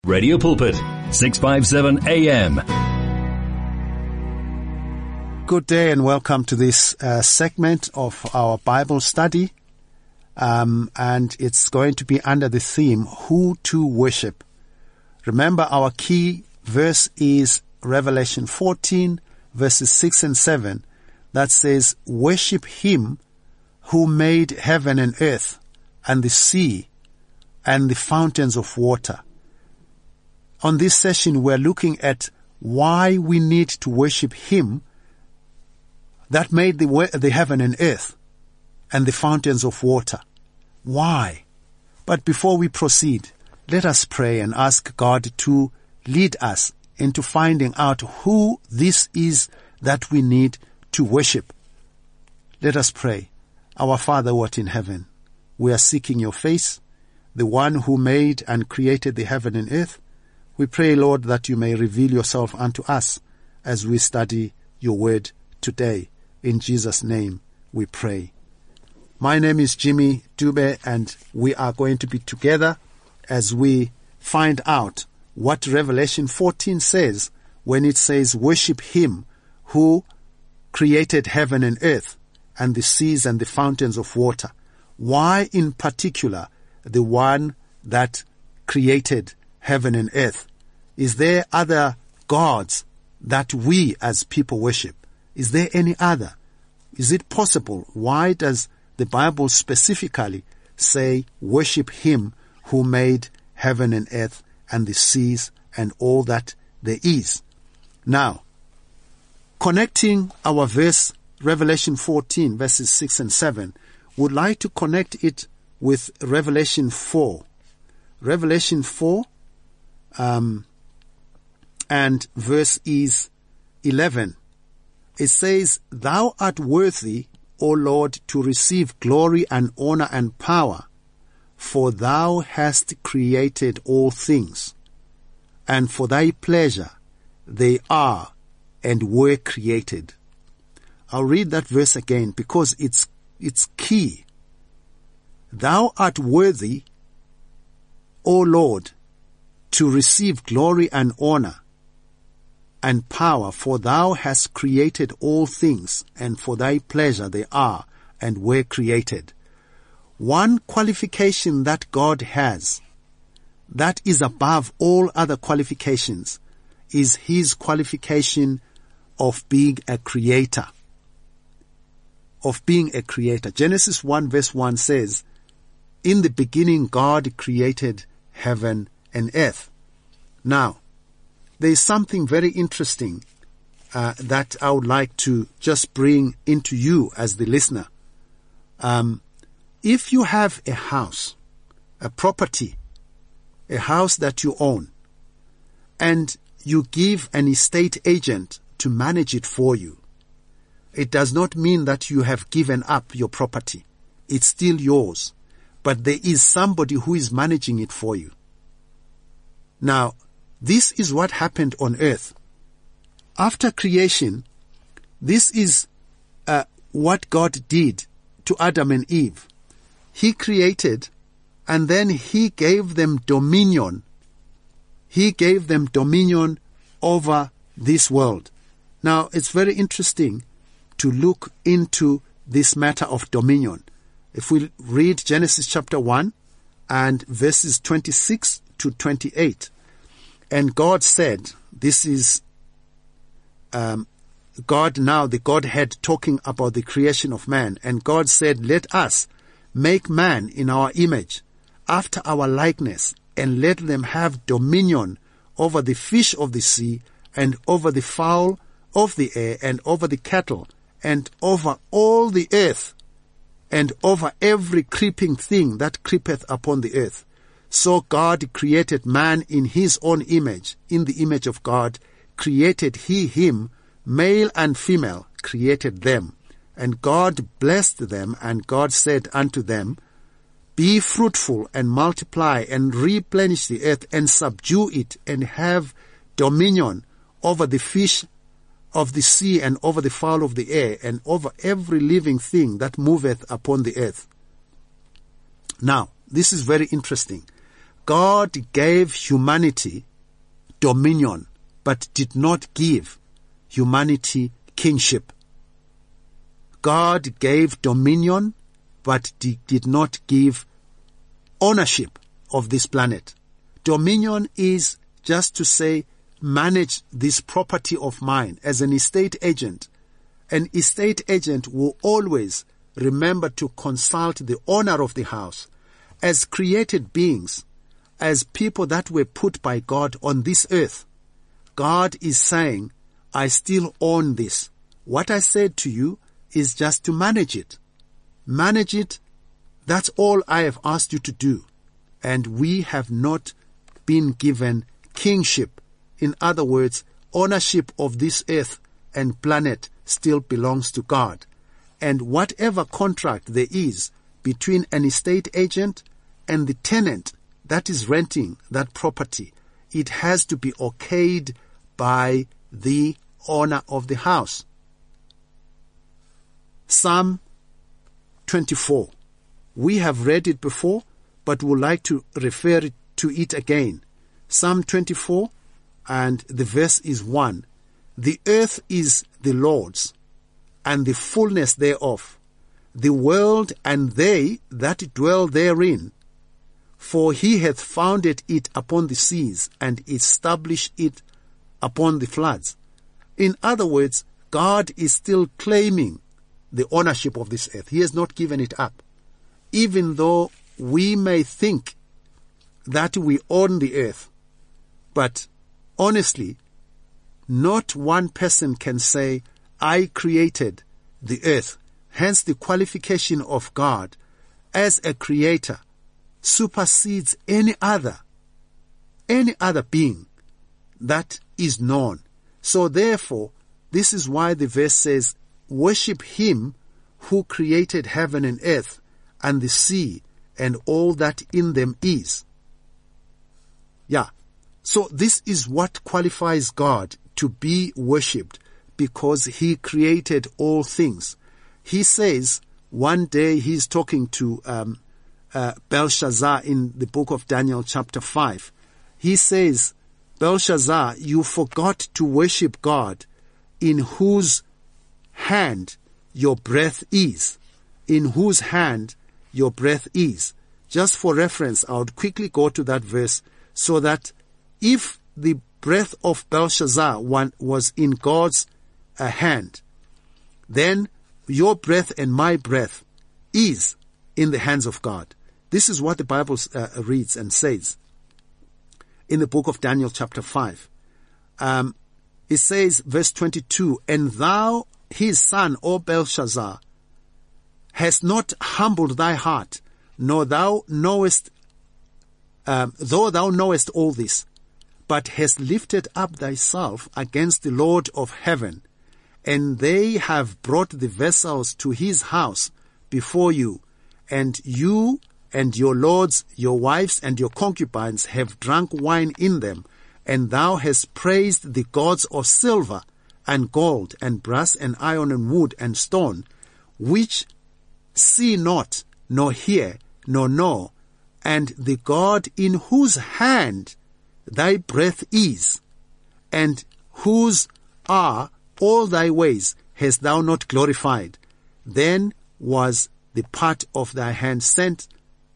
Radio Pulpit, 657 AM. Good day and welcome to this segment of our Bible study. And it's going to be under the theme, Who to Worship. Remember, our key verse is Revelation 14, verses 6 and 7, that says, "Worship him who made heaven and earth and the sea and the fountains of water." On this session, we're looking at why we need to worship him that made the heaven and earth and the fountains of water. Why? But before we proceed, let us pray and ask God to lead us into finding out who this is that we need to worship. Let us pray. Our Father who art in heaven, we are seeking your face, the one who made and created the heaven and earth. We pray, Lord, that you may reveal yourself unto us as we study your word today. In Jesus' name we pray. My name is Jimmy Dube, and we are going to be together as we find out what Revelation 14 says when it says, "Worship him who created heaven and earth and the seas and the fountains of water." Why in particular the one that created heaven and earth? Is there other gods that we as people worship? Is there any other? Is it possible? Why does the Bible specifically say, "Worship him who made heaven and earth and the seas and all that there is"? Now, connecting our verse, Revelation 14, verses 6 and 7, would like to connect it with Revelation 4. Revelation 4, and verse is 11. It says, "Thou art worthy, O Lord, to receive glory and honor and power, for thou hast created all things, and for thy pleasure they are and were created." I'll read that verse again because it's key. "Thou art worthy, O Lord, to receive glory and honor and power, for thou hast created all things, and for thy pleasure they are and were created." One qualification that God has that is above all other qualifications is his qualification of being a creator. Genesis 1 verse 1 says, "In the beginning God created heaven and earth." Now, there is something very interesting that I would like to just bring into you as the listener. If you have a house, a property, a house that you own, and you give an estate agent to manage it for you, it does not mean that you have given up your property. It's still yours, but there is somebody who is managing it for you. Now, this is what happened on earth. After creation, this is what God did to Adam and Eve. He created, and then he gave them dominion. He gave them dominion over this world. Now, it's very interesting to look into this matter of dominion. If we read Genesis chapter 1 and verses 26 to 28, "And God said," this is God now, the Godhead talking about the creation of man, "And God said, Let us make man in our image, after our likeness, and let them have dominion over the fish of the sea, and over the fowl of the air, and over the cattle, and over all the earth, and over every creeping thing that creepeth upon the earth. So God created man in his own image. In the image of God created he him, male and female created them. And God blessed them, and God said unto them, Be fruitful and multiply and replenish the earth and subdue it, and have dominion over the fish of the sea and over the fowl of the air and over every living thing that moveth upon the earth." Now, this is very interesting. God gave humanity dominion, but did not give humanity kingship. God gave dominion, but did not give ownership of this planet. Dominion is just to say, manage this property of mine as an estate agent. An estate agent will always remember to consult the owner of the house. As created beings, as people that were put by God on this earth, God is saying, I still own this. What I said to you is just to manage it. Manage it. That's all I have asked you to do. And we have not been given kingship. In other words, ownership of this earth and planet still belongs to God. And whatever contract there is between an estate agent and the tenant that is renting that property, it has to be okayed by the owner of the house. Psalm 24. We have read it before, but would like to refer to it again. Psalm 24, and the verse is 1. The earth is the Lord's, and the fullness thereof, the world and they that dwell therein. For he hath founded it upon the seas, and established it upon the floods. In other words, God is still claiming the ownership of this earth. He has not given it up. Even though we may think that we own the earth, but honestly, not one person can say, I created the earth. Hence the qualification of God as a creator supersedes any other being that is known. So therefore, this is why the verse says, worship him who created heaven and earth and the sea and all that in them is. Yeah. So this is what qualifies God to be worshipped, because he created all things. He says one day he's talking to Belshazzar in the book of Daniel chapter 5. He says, Belshazzar, you forgot to worship God in whose hand your breath is. In whose hand your breath is. Just for reference, I would quickly go to that verse so that if the breath of Belshazzar was in God's hand, then your breath and my breath is in the hands of God. This is what the Bible reads and says in the book of Daniel chapter 5. It says, verse 22, and thou, his son, O Belshazzar, hast not humbled thy heart, nor thou knowest, though thou knowest all this, but hast lifted up thyself against the Lord of heaven, and they have brought the vessels to his house before you, and you and your lords, your wives, and your concubines have drunk wine in them, and thou hast praised the gods of silver and gold and brass and iron and wood and stone, which see not, nor hear, nor know, and the God in whose hand thy breath is, and whose are all thy ways, hast thou not glorified. Then was the part of thy hand sent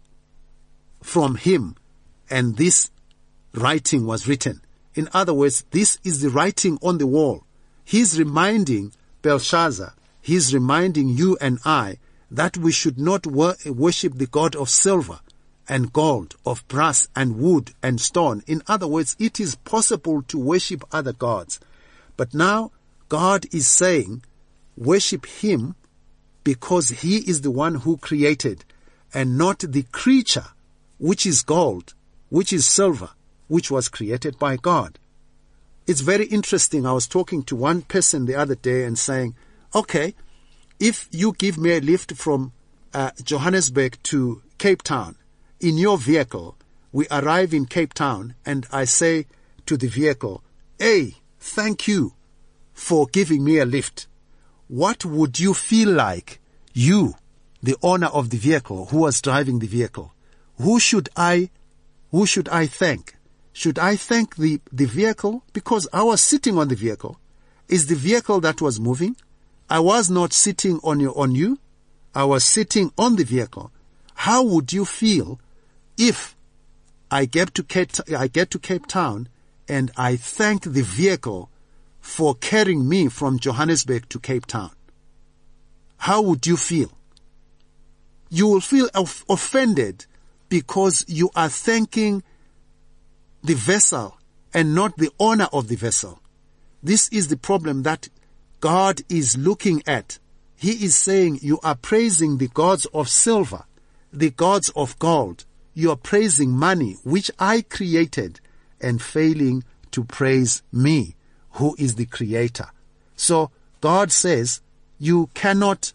from him, and this writing was written. In other words, this is the writing on the wall. He's reminding Belshazzar, he's reminding you and I that we should not worship the God of silver and gold, of brass and wood and stone. In other words, it is possible to worship other gods. But now God is saying, worship him because he is the one who created, and not the creature, which is gold, which is silver, which was created by God. It's very interesting. I was talking to one person the other day and saying, okay, if you give me a lift from Johannesburg to Cape Town in your vehicle, we arrive in Cape Town, and I say to the vehicle, hey, thank you for giving me a lift. What would you feel like, you, the owner of the vehicle, who was driving the vehicle? Who should I who should I thank? Should I thank the vehicle? Because I was sitting on the vehicle. Is the vehicle that was moving? I was not sitting on you. I was sitting on the vehicle. How would you feel if I get to Cape Town and I thank the vehicle for carrying me from Johannesburg to Cape Town? How would you feel? You will feel offended because you are thanking the vessel and not the owner of the vessel. This is the problem that God is looking at. He is saying you are praising the gods of silver, the gods of gold. You are praising money, which I created, and failing to praise me, who is the creator. So God says you cannot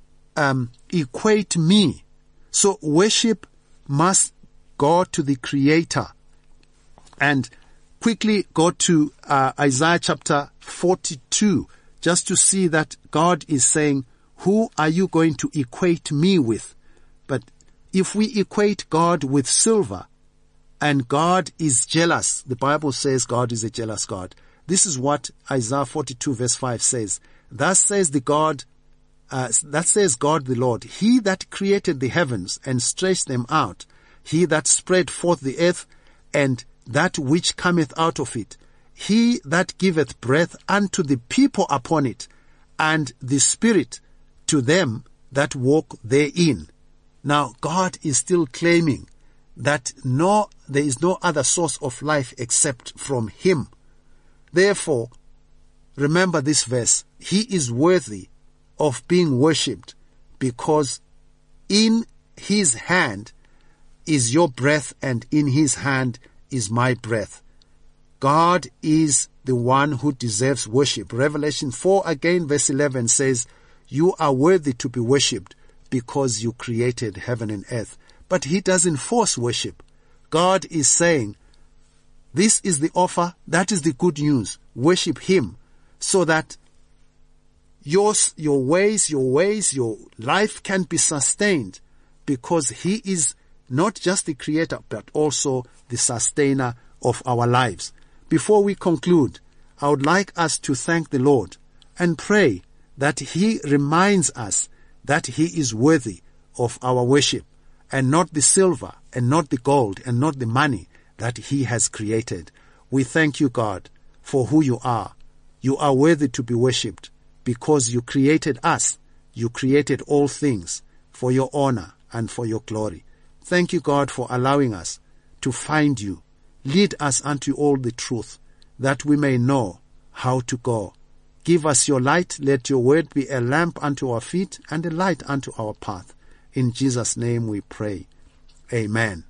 equate me. So worship must go to the creator. And quickly go to Isaiah chapter 42, just to see that God is saying, who are you going to equate me with? But if we equate God with silver, and God is jealous, the Bible says God is a jealous God. This is what Isaiah 42 verse 5 says. Thus says God the Lord, He that created the heavens and stretched them out, He that spread forth the earth and that which cometh out of it, He that giveth breath unto the people upon it, and the spirit to them that walk therein. Now God is still claiming that there is no other source of life except from Him. Therefore, remember this verse. He is worthy of being worshipped, because in His hand is your breath, and in His hand is my breath. God is the one who deserves worship. Revelation 4 again verse 11 says, you are worthy to be worshipped because you created heaven and earth. But He doesn't force worship. God is saying, this is the offer, that is the good news. Worship Him so that your ways, your life can be sustained, because He is not just the creator, but also the sustainer of our lives. Before we conclude, I would like us to thank the Lord and pray that He reminds us that He is worthy of our worship, and not the silver, and not the gold, and not the money that He has created. We thank you, God, for who you are. You are worthy to be worshipped because you created us. You created all things for your honor and for your glory. Thank you, God, for allowing us to find you. Lead us unto all the truth, that we may know how to go. Give us your light. Let your word be a lamp unto our feet and a light unto our path. In Jesus' name we pray. Amen.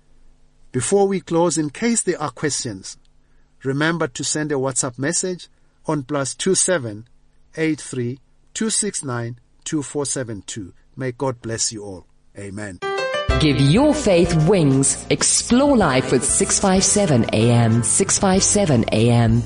Before we close, in case there are questions, remember to send a WhatsApp message on +27 83 269 2472. May God bless you all. Amen. Give your faith wings. Explore life with 657 AM. 657 AM.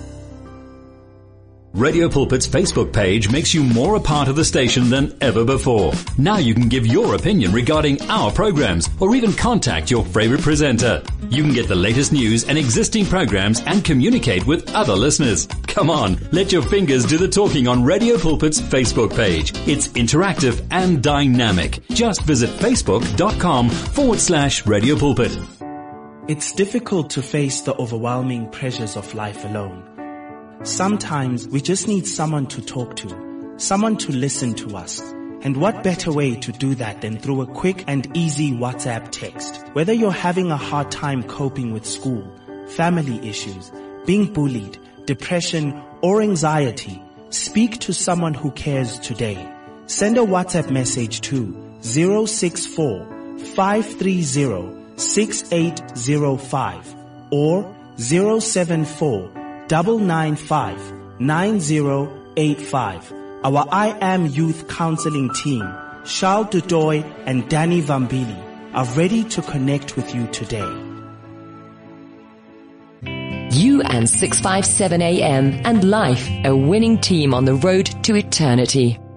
Radio Pulpit's Facebook page makes you more a part of the station than ever before. Now you can give your opinion regarding our programs, or even contact your favorite presenter. You can get the latest news and existing programs and communicate with other listeners. Come on, let your fingers do the talking on Radio Pulpit's Facebook page. It's interactive and dynamic. Just visit facebook.com/Radio Pulpit. It's difficult to face the overwhelming pressures of life alone. Sometimes we just need someone to talk to, someone to listen to us. And what better way to do that than through a quick and easy WhatsApp text? Whether you're having a hard time coping with school, family issues, being bullied, depression, or anxiety, speak to someone who cares today. Send a WhatsApp message to 064-530-6805 or 074-995-9085. Our I Am Youth Counseling team, Charles Dudoy and Danny Vambili, are ready to connect with you today. You and 657 AM and life, a winning team on the road to eternity.